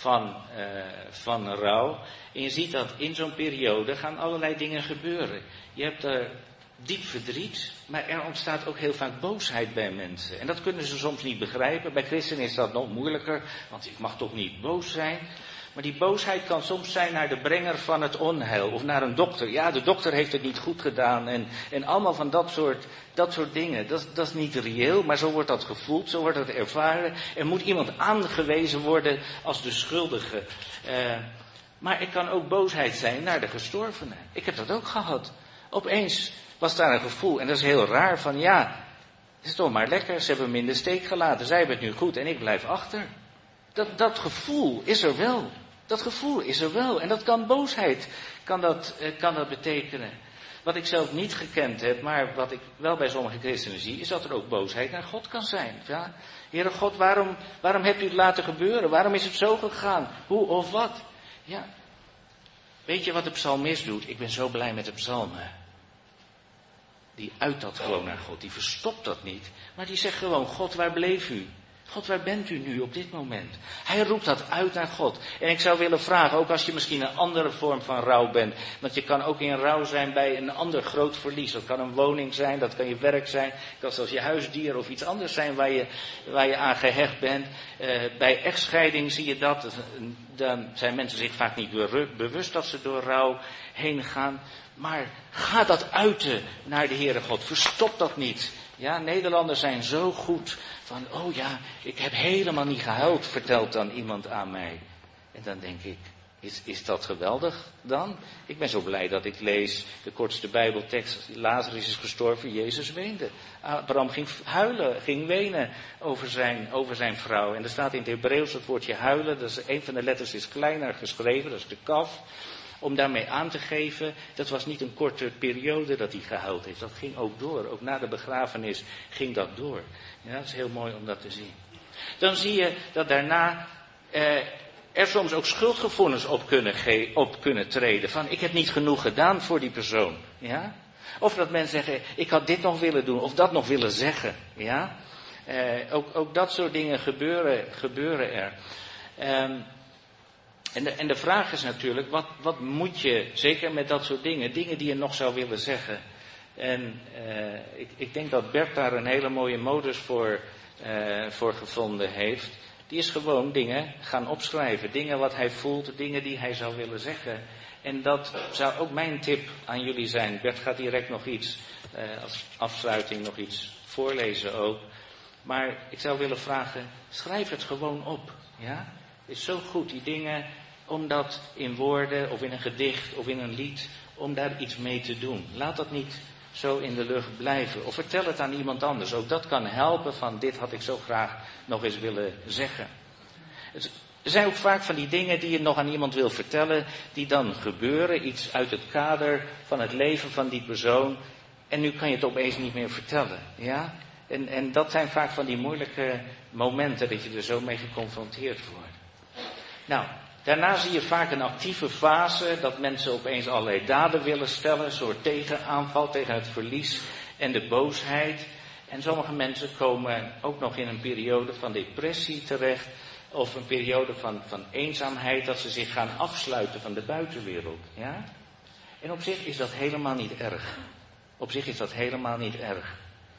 van rouw, en je ziet dat in zo'n periode gaan allerlei dingen gebeuren. Je hebt er diep verdriet, maar er ontstaat ook heel vaak boosheid bij mensen. En dat kunnen ze soms niet begrijpen. Bij christenen is dat nog moeilijker, want ik mag toch niet boos zijn. Maar die boosheid kan soms zijn naar de brenger van het onheil, of naar een dokter. Ja, de dokter heeft het niet goed gedaan, en allemaal van dat soort dingen. Dat is niet reëel, maar zo wordt dat gevoeld, zo wordt dat ervaren. Er moet iemand aangewezen worden als de schuldige. Maar er kan ook boosheid zijn naar de gestorvene. Ik heb dat ook gehad. Opeens was daar een gevoel, en dat is heel raar, van ja, het is toch maar lekker, ze hebben hem in de steek gelaten, zij hebben het nu goed en ik blijf achter. Dat gevoel is er wel. Dat gevoel is er wel. En dat kan boosheid, kan dat betekenen. Wat ik zelf niet gekend heb, maar wat ik wel bij sommige christenen zie, is dat er ook boosheid naar God kan zijn. Ja? Heere God, waarom hebt u het laten gebeuren? Waarom is het zo gegaan? Hoe of wat? Ja. Weet je wat de psalmist doet? Ik ben zo blij met de psalmen. Die uit dat gewoon naar God. Die verstopt dat niet. Maar die zegt gewoon, God, waar bleef u? God, waar bent u nu op dit moment? Hij roept dat uit naar God. En ik zou willen vragen, ook als je misschien een andere vorm van rouw bent. Want je kan ook in rouw zijn bij een ander groot verlies. Dat kan een woning zijn, dat kan je werk zijn. Dat kan zelfs je huisdier of iets anders zijn waar je aan gehecht bent. Bij echtscheiding zie je dat. Dan zijn mensen zich vaak niet bewust dat ze door rouw heen gaan. Maar ga dat uiten naar de Heere God. Verstop dat niet. Ja, Nederlanders zijn zo goed van, oh ja, ik heb helemaal niet gehuild, vertelt dan iemand aan mij. En dan denk ik, is dat geweldig dan? Ik ben zo blij dat ik lees de kortste Bijbeltekst. Lazarus is gestorven, Jezus weende. Abraham ging huilen, ging wenen over zijn vrouw. En er staat in het Hebreeuws het woordje huilen, dat is een van de letters is kleiner geschreven, dat is de kaf. Om daarmee aan te geven, dat was niet een korte periode dat hij gehuild heeft. Dat ging ook door. Ook na de begrafenis ging dat door. Ja, dat is heel mooi om dat te zien. Dan zie je dat daarna er soms ook schuldgevoelens op kunnen treden. Van, ik heb niet genoeg gedaan voor die persoon. Ja? Of dat mensen zeggen, ik had dit nog willen doen of dat nog willen zeggen. Ja? Ook dat soort dingen gebeuren er. En de vraag is natuurlijk, wat moet je, zeker met dat soort dingen die je nog zou willen zeggen. En ik denk dat Bert daar een hele mooie modus voor gevonden heeft. Die is gewoon dingen gaan opschrijven. Dingen wat hij voelt, dingen die hij zou willen zeggen. En dat zou ook mijn tip aan jullie zijn. Bert gaat direct nog iets, als afsluiting nog iets voorlezen ook. Maar ik zou willen vragen, schrijf het gewoon op. Ja? Het is zo goed, die dingen, om dat in woorden of in een gedicht of in een lied, om daar iets mee te doen. Laat dat niet zo in de lucht blijven. Of vertel het aan iemand anders. Ook dat kan helpen van, dit had ik zo graag nog eens willen zeggen. Er zijn ook vaak van die dingen die je nog aan iemand wil vertellen, die dan gebeuren, iets uit het kader van het leven van die persoon. En nu kan je het opeens niet meer vertellen. Ja? En dat zijn vaak van die moeilijke momenten dat je er zo mee geconfronteerd wordt. Nou, daarna zie je vaak een actieve fase, dat mensen opeens allerlei daden willen stellen, een soort tegenaanval tegen het verlies en de boosheid. En sommige mensen komen ook nog in een periode van depressie terecht, of een periode van eenzaamheid, dat ze zich gaan afsluiten van de buitenwereld. Ja? En op zich is dat helemaal niet erg. Op zich is dat helemaal niet erg.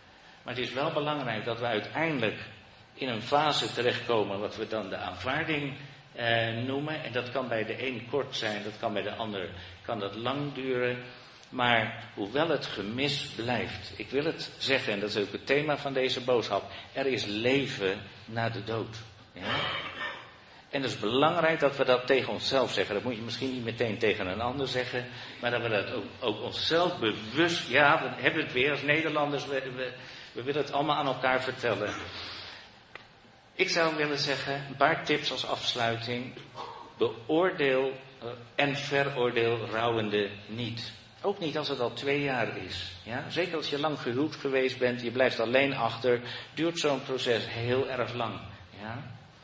Maar het is wel belangrijk dat we uiteindelijk in een fase terechtkomen wat we dan de aanvaarding noemen. En dat kan bij de een kort zijn, dat kan bij de ander kan dat lang duren. Maar hoewel het gemis blijft, ik wil het zeggen, en dat is ook het thema van deze boodschap, er is leven na de dood. Ja? En het is belangrijk dat we dat tegen onszelf zeggen. Dat moet je misschien niet meteen tegen een ander zeggen, maar dat we dat ook onszelf bewust, ja, we hebben het weer als Nederlanders, we willen het allemaal aan elkaar vertellen. Ik zou willen zeggen, een paar tips als afsluiting. Beoordeel en veroordeel rouwende niet. Ook niet als het al 2 jaar is. Ja? Zeker als je lang gehuwd geweest bent, je blijft alleen achter, duurt zo'n proces heel erg lang. Ja?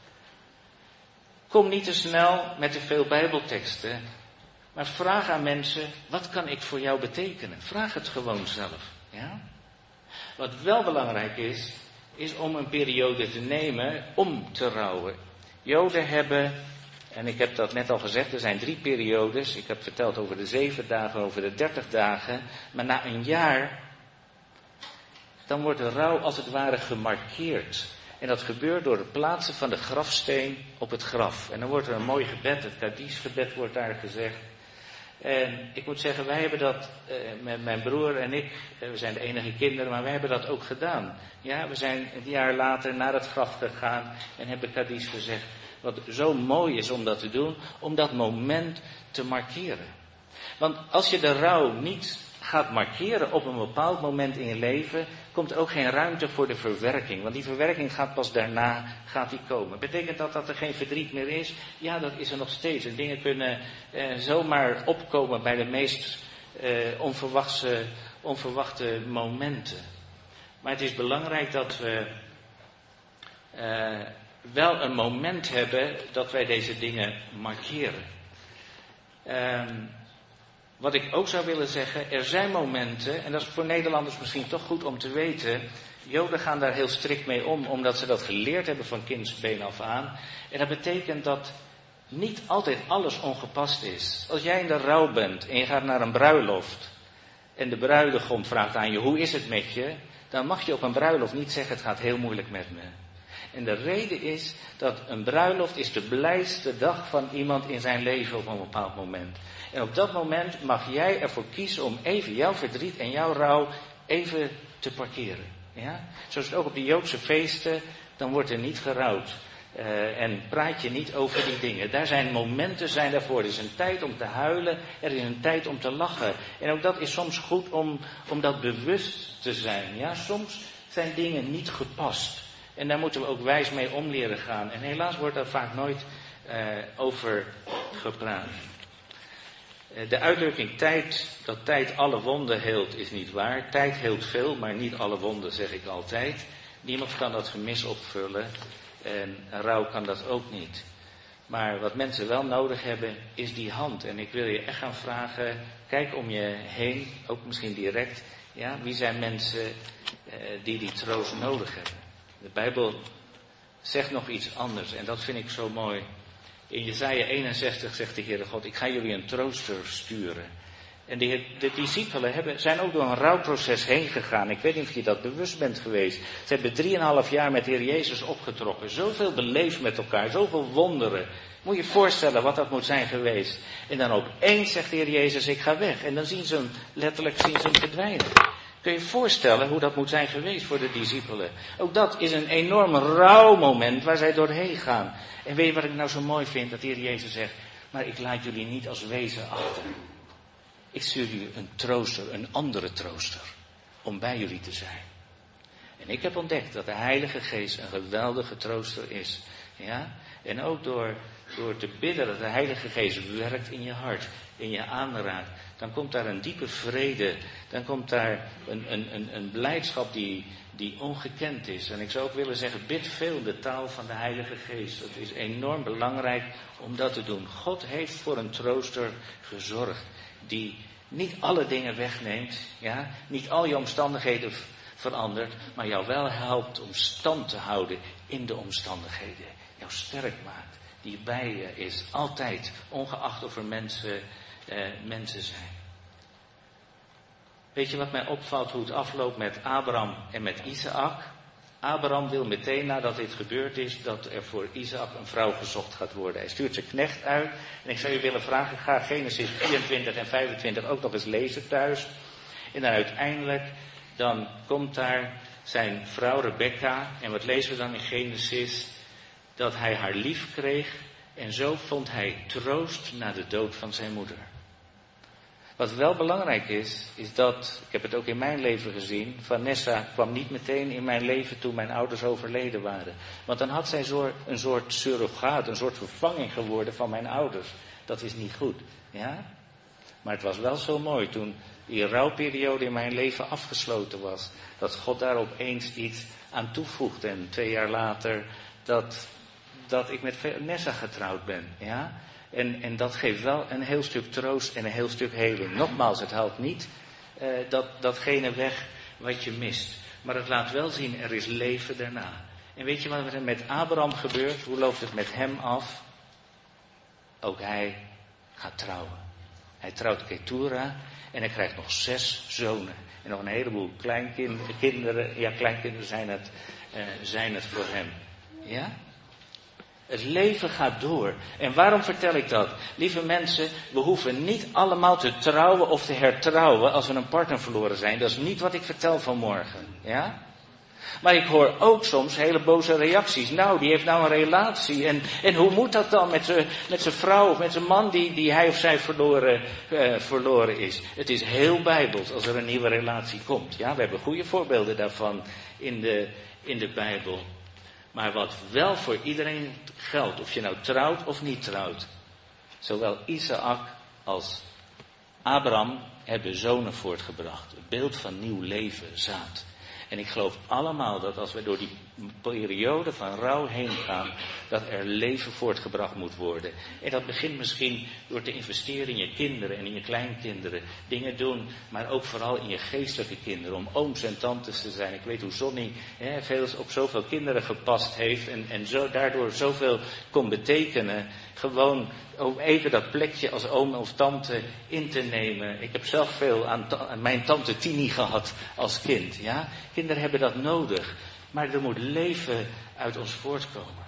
Kom niet te snel met te veel Bijbelteksten, maar vraag aan mensen, wat kan ik voor jou betekenen? Vraag het gewoon zelf. Ja? Wat wel belangrijk is om een periode te nemen om te rouwen. Joden hebben, en ik heb dat net al gezegd, er zijn 3 periodes. Ik heb verteld over de 7 dagen, over de 30 dagen. Maar na een jaar, dan wordt de rouw als het ware gemarkeerd. En dat gebeurt door het plaatsen van de grafsteen op het graf. En dan wordt er een mooi gebed, het Kaddish-gebed wordt daar gezegd. En ik moet zeggen, wij hebben dat met mijn broer en ik, we zijn de enige kinderen, maar wij hebben dat ook gedaan. Ja, we zijn een jaar later naar het graf gegaan en hebben Kaddish gezegd. Wat zo mooi is om dat te doen, om dat moment te markeren. Want als je de rouw niet gaat markeren op een bepaald moment in je leven, komt er ook geen ruimte voor de verwerking. Want die verwerking gaat pas daarna komen. Betekent dat dat er geen verdriet meer is? Ja, dat is er nog steeds. En dingen kunnen zomaar opkomen bij de meest onverwachte momenten. Maar het is belangrijk dat we wel een moment hebben dat wij deze dingen markeren. Wat ik ook zou willen zeggen, er zijn momenten, en dat is voor Nederlanders misschien toch goed om te weten, Joden gaan daar heel strikt mee om, omdat ze dat geleerd hebben van kindsbeen af aan. En dat betekent dat niet altijd alles ongepast is. Als jij in de rouw bent en je gaat naar een bruiloft en de bruidegom vraagt aan je, hoe is het met je? Dan mag je op een bruiloft niet zeggen, het gaat heel moeilijk met me. En de reden is dat een bruiloft is de blijste dag van iemand in zijn leven op een bepaald moment. En op dat moment mag jij ervoor kiezen om even jouw verdriet en jouw rouw even te parkeren. Ja? Zoals het ook op de Joodse feesten, dan wordt er niet gerouwd. En praat je niet over die dingen. Daar zijn momenten daarvoor. Er is een tijd om te huilen, er is een tijd om te lachen. En ook dat is soms goed om dat bewust te zijn. Ja? Soms zijn dingen niet gepast. En daar moeten we ook wijs mee om leren gaan. En helaas wordt daar vaak nooit over gepraat. De uitdrukking dat tijd alle wonden heelt, is niet waar. Tijd heelt veel, maar niet alle wonden, zeg ik altijd. Niemand kan dat gemis opvullen en rouw kan dat ook niet. Maar wat mensen wel nodig hebben, is die hand. En ik wil je echt gaan vragen, kijk om je heen, ook misschien direct. Ja, wie zijn mensen die troost nodig hebben? De Bijbel zegt nog iets anders en dat vind ik zo mooi. In Jesaja 61 zegt de Heere God, ik ga jullie een trooster sturen. En de discipelen zijn ook door een rouwproces heen gegaan. Ik weet niet of je dat bewust bent geweest. Ze hebben 3,5 jaar met de Heer Jezus opgetrokken. Zoveel beleefd met elkaar, zoveel wonderen. Moet je je voorstellen wat dat moet zijn geweest. En dan opeens zegt de Heer Jezus, ik ga weg. En dan zien ze hem verdwijnen. Kun je je voorstellen hoe dat moet zijn geweest voor de discipelen. Ook dat is een enorm rouwmoment waar zij doorheen gaan. En weet je wat ik nou zo mooi vind? Dat de Heer Jezus zegt, maar ik laat jullie niet als wezen achter. Ik stuur jullie een trooster, een andere trooster, om bij jullie te zijn. En ik heb ontdekt dat de Heilige Geest een geweldige trooster is. Ja? En ook door te bidden dat de Heilige Geest werkt in je hart, in je aanraakt. Dan komt daar een diepe vrede. Dan komt daar een blijdschap die ongekend is. En ik zou ook willen zeggen, bid veel de taal van de Heilige Geest. Het is enorm belangrijk om dat te doen. God heeft voor een trooster gezorgd. Die niet alle dingen wegneemt. Ja? Niet al je omstandigheden verandert. Maar jou wel helpt om stand te houden in de omstandigheden. Jou sterk maakt. Die bij je is. Altijd. Ongeacht of er mensen zijn. Weet je wat mij opvalt, hoe het afloopt met Abraham en met Isaac? Abraham wil meteen nadat dit gebeurd is, dat er voor Isaac een vrouw gezocht gaat worden. Hij stuurt zijn knecht uit. En ik zou je willen vragen, ga Genesis 24 en 25 ook nog eens lezen thuis. En dan uiteindelijk, dan komt daar zijn vrouw Rebekka. En wat lezen we dan in Genesis? Dat hij haar lief kreeg. En zo vond hij troost na de dood van zijn moeder. Wat wel belangrijk is dat, ik heb het ook in mijn leven gezien, Vanessa kwam niet meteen in mijn leven toen mijn ouders overleden waren. Want dan had zij een soort surrogaat, een soort vervanging geworden van mijn ouders. Dat is niet goed, ja? Maar het was wel zo mooi toen die rouwperiode in mijn leven afgesloten was. Dat God daar opeens iets aan toevoegde. En 2 jaar later dat ik met Vanessa getrouwd ben, ja? En dat geeft wel een heel stuk troost en een heel stuk heling. Nogmaals, het haalt niet datgene weg wat je mist. Maar het laat wel zien, er is leven daarna. En weet je wat er met Abraham gebeurt? Hoe loopt het met hem af? Ook hij gaat trouwen. Hij trouwt Ketura en hij krijgt nog 6 zonen. En nog een heleboel kleinkinderen. Ja, kleinkinderen zijn het voor hem. Ja? Het leven gaat door. En waarom vertel ik dat? Lieve mensen, we hoeven niet allemaal te trouwen of te hertrouwen als we een partner verloren zijn. Dat is niet wat ik vertel vanmorgen. Ja? Maar ik hoor ook soms hele boze reacties. Nou, die heeft nou een relatie. En hoe moet dat dan met zijn vrouw of met zijn man die hij of zij verloren is? Het is heel bijbels als er een nieuwe relatie komt. Ja, we hebben goede voorbeelden daarvan in de Bijbel. Maar wat wel voor iedereen geldt, of je nou trouwt of niet trouwt. Zowel Isaac als Abraham hebben zonen voortgebracht. Het beeld van nieuw leven, zaad. En ik geloof allemaal dat als we door die periode van rouw heen gaan, dat er leven voortgebracht moet worden. En dat begint misschien door te investeren in je kinderen en in je kleinkinderen. Dingen doen, maar ook vooral in je geestelijke kinderen, om ooms en tantes te zijn. Ik weet hoe Sonny op zoveel kinderen gepast heeft en daardoor zoveel kon betekenen. Gewoon om even dat plekje als oom of tante in te nemen. Ik heb zelf veel aan mijn tante Tini gehad als kind. Ja? Kinderen hebben dat nodig. Maar er moet leven uit ons voortkomen.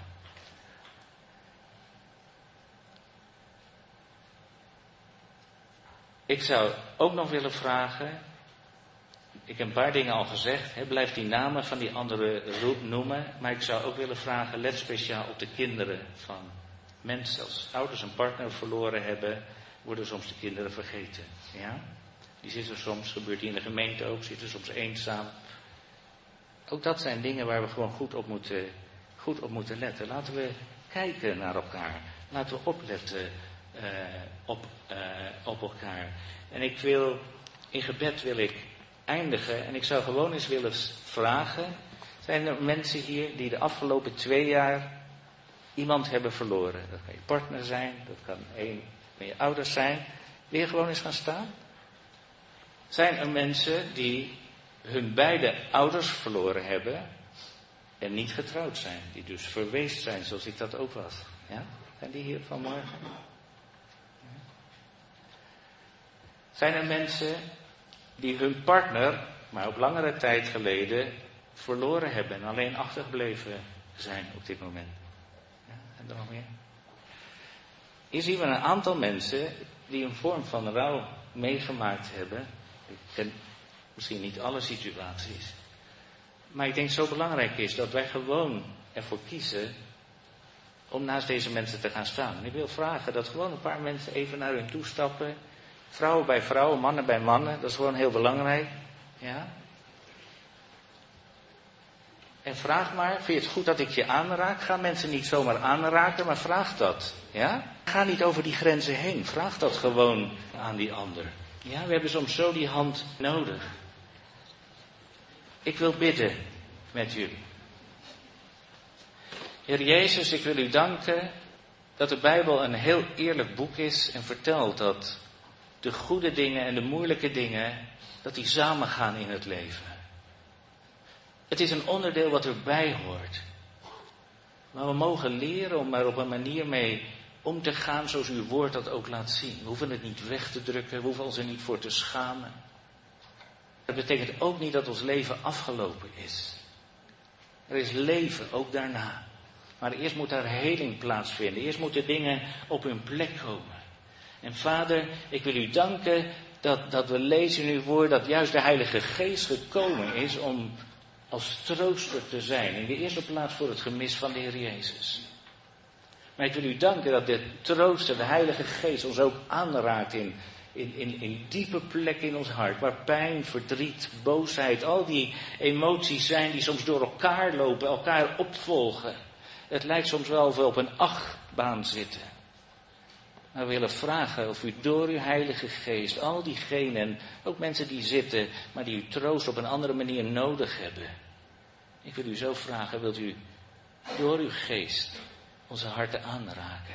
Ik zou ook nog willen vragen. Ik heb een paar dingen al gezegd. Blijf die namen van die anderen noemen. Maar ik zou ook willen vragen. Let speciaal op de kinderen van mensen. Als ouders een partner verloren hebben, worden soms de kinderen vergeten. Ja? Die zitten soms, gebeurt die in de gemeente ook, zitten soms eenzaam. Ook dat zijn dingen waar we gewoon goed op moeten letten. Laten we kijken naar elkaar. Laten we opletten op elkaar. En in gebed wil ik eindigen. En ik zou gewoon eens willen vragen. Zijn er mensen hier die de afgelopen 2 jaar iemand hebben verloren? Dat kan je partner zijn, dat kan een van je ouders zijn. Wil je gewoon eens gaan staan? Zijn er mensen die hun beide ouders verloren hebben en niet getrouwd zijn? Die dus verweest zijn, zoals ik dat ook was. Ja? Zijn die hier vanmorgen? Zijn er mensen die hun partner, maar op langere tijd geleden, verloren hebben en alleen achtergebleven zijn op dit moment? Ja, en er nog meer? Hier zien we een aantal mensen die een vorm van rouw meegemaakt hebben. Ik ken misschien niet alle situaties. Maar ik denk zo belangrijk is dat wij gewoon ervoor kiezen om naast deze mensen te gaan staan. En ik wil vragen dat gewoon een paar mensen even naar hun toe stappen. Vrouwen bij vrouwen, mannen bij mannen. Dat is gewoon heel belangrijk. Ja? En vraag maar, vind je het goed dat ik je aanraak? Ga mensen niet zomaar aanraken, maar vraag dat. Ja? Ga niet over die grenzen heen. Vraag dat gewoon aan die ander. Ja, we hebben soms zo die hand nodig. Ik wil bidden met jullie. Heer Jezus, ik wil u danken dat de Bijbel een heel eerlijk boek is en vertelt dat de goede dingen en de moeilijke dingen, dat die samengaan in het leven. Het is een onderdeel wat erbij hoort. Maar we mogen leren om er op een manier mee om te gaan zoals uw woord dat ook laat zien. We hoeven het niet weg te drukken, we hoeven ons er niet voor te schamen. Dat betekent ook niet dat ons leven afgelopen is. Er is leven, ook daarna. Maar eerst moet daar heling plaatsvinden. Eerst moeten dingen op hun plek komen. En Vader, ik wil u danken dat we lezen in uw woord dat juist de Heilige Geest gekomen is om als trooster te zijn. In de eerste plaats voor het gemis van de Heer Jezus. Maar ik wil u danken dat de trooster, de Heilige Geest, ons ook aanraakt in diepe plekken in ons hart. Waar pijn, verdriet, boosheid, al die emoties zijn die soms door elkaar lopen, elkaar opvolgen. Het lijkt soms wel of we op een achtbaan zitten. Maar we willen vragen of u door uw Heilige Geest, al diegenen, ook mensen die zitten, maar die uw troost op een andere manier nodig hebben. Ik wil u zo vragen, wilt u door uw Geest onze harten aanraken?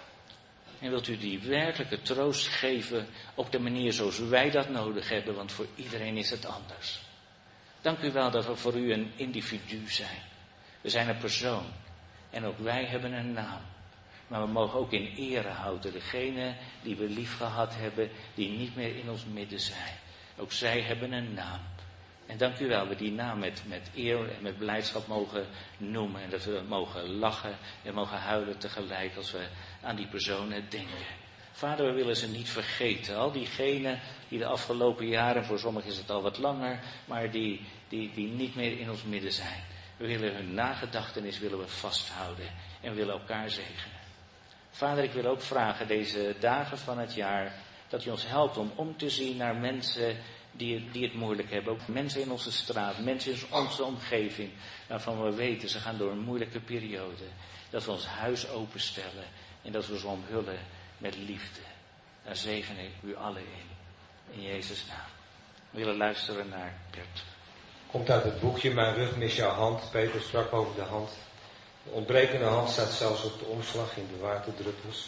En wilt u die werkelijke troost geven op de manier zoals wij dat nodig hebben, want voor iedereen is het anders. Dank u wel dat we voor u een individu zijn. We zijn een persoon en ook wij hebben een naam. Maar we mogen ook in ere houden degene die we lief gehad hebben, die niet meer in ons midden zijn. Ook zij hebben een naam. En dank u wel dat we die naam met eer en met blijdschap mogen noemen. En dat we mogen lachen en mogen huilen tegelijk als we aan die personen denken. Vader, we willen ze niet vergeten. Al diegenen die de afgelopen jaren, voor sommigen is het al wat langer, maar die niet meer in ons midden zijn. We willen hun nagedachtenis willen we vasthouden en we willen elkaar zegenen. Vader, ik wil ook vragen deze dagen van het jaar dat u ons helpt om te zien naar mensen die het moeilijk hebben. Ook mensen in onze straat, mensen in onze omgeving, waarvan we weten ze gaan door een moeilijke periode. Dat we ons huis openstellen en dat we ze omhullen met liefde. Daar zegen ik u allen in Jezus' naam. We willen luisteren naar Bert. Komt uit het boekje Mijn rug mis jouw hand. Peter sprak over de hand. De ontbrekende hand staat zelfs op de omslag in de waterdruppels.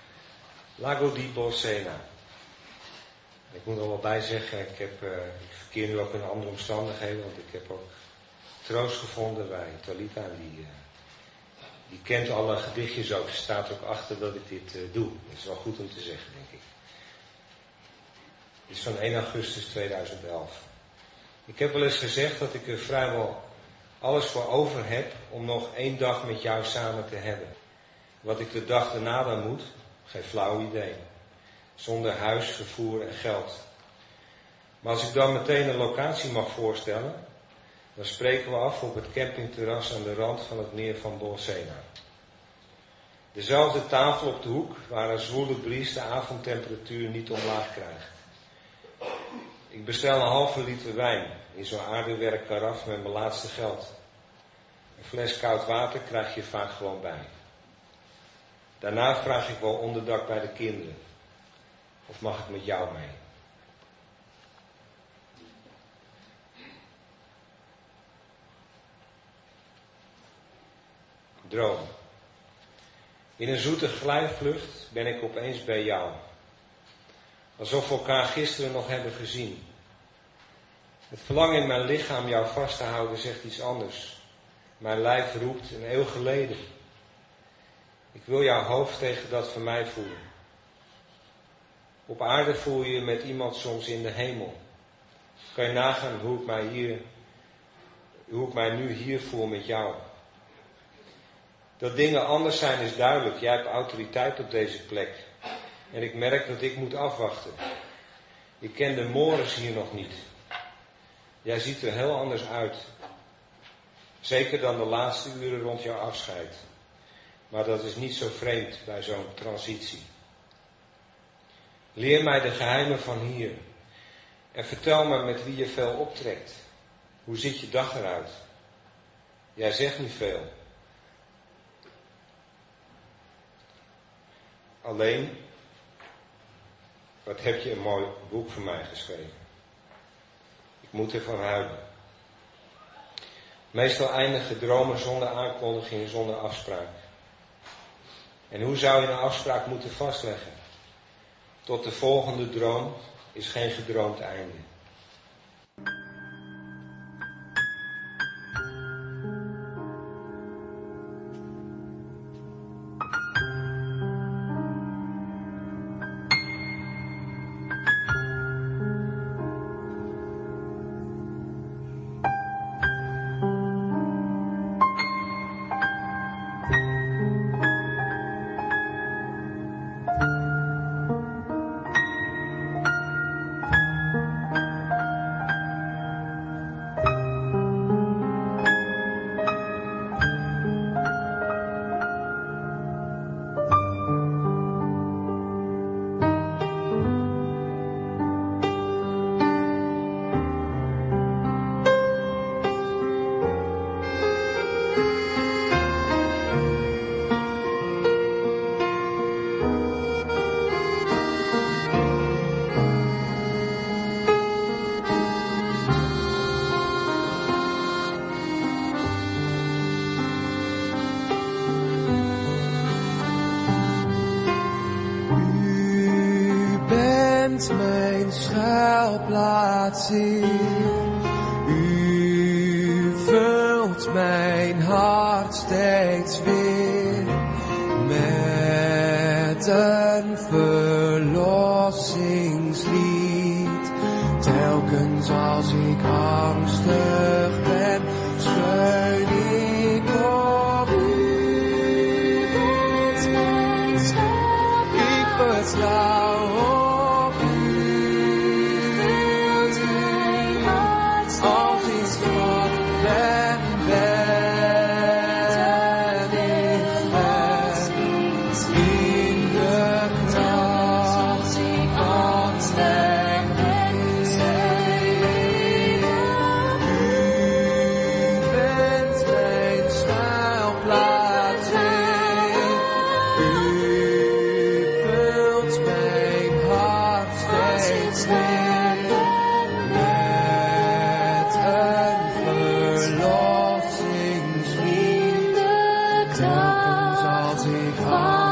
Lago di Bolsena. Ik moet er wel bij zeggen, ik verkeer nu ook in andere omstandigheden, want ik heb ook troost gevonden bij Talita. Die kent alle gedichtjes ook, ze staat ook achter dat ik dit doe. Dat is wel goed om te zeggen, denk ik. Het is van 1 augustus 2011. Ik heb wel eens gezegd dat ik er vrijwel alles voor over heb om nog 1 dag met jou samen te hebben. Wat ik de dag daarna dan moet, geen flauw idee. Zonder huis, vervoer en geld. Maar als ik dan meteen een locatie mag voorstellen, dan spreken we af op het campingterras aan de rand van het meer van Bolsena. Dezelfde tafel op de hoek waar een zwoele bries de avondtemperatuur niet omlaag krijgt. Ik bestel een halve liter wijn in zo'n aardewerk karaf met mijn laatste geld. Een fles koud water krijg je vaak gewoon bij. Daarna vraag ik wel onderdak bij de kinderen. Of mag ik met jou mee? Droom. In een zoete glijvlucht ben ik opeens bij jou. Alsof we elkaar gisteren nog hebben gezien. Het verlangen in mijn lichaam jou vast te houden zegt iets anders. Mijn lijf roept een eeuw geleden. Ik wil jouw hoofd tegen dat van mij voelen. Op aarde voel je je met iemand soms in de hemel. Kan je nagaan hoe ik mij nu hier voel met jou. Dat dingen anders zijn is duidelijk. Jij hebt autoriteit op deze plek. En ik merk dat ik moet afwachten. Ik ken de mores hier nog niet. Jij ziet er heel anders uit. Zeker dan de laatste uren rond jouw afscheid. Maar dat is niet zo vreemd bij zo'n transitie. Leer mij de geheimen van hier. En vertel me met wie je veel optrekt. Hoe ziet je dag eruit? Jij zegt niet veel. Alleen, wat heb je een mooi boek voor mij geschreven. Ik moet ervan huilen. Meestal eindigen dromen zonder aankondiging, zonder afspraak. En hoe zou je een afspraak moeten vastleggen? Tot de volgende droom is geen gedroomd einde. bent mijn schuilplaats, Heer. U vult mijn hart steeds weer met een verlossingslied. Telkens als ik angstig ben, steun ik op u. Ik vertrouw op u. Als ik zwak ben, ben ik sterk. In de kracht van mijn Heer. U bent mijn schuilplaats, Heer. U vult mijn hart steeds weer met een verlossingslied. Telkens als ik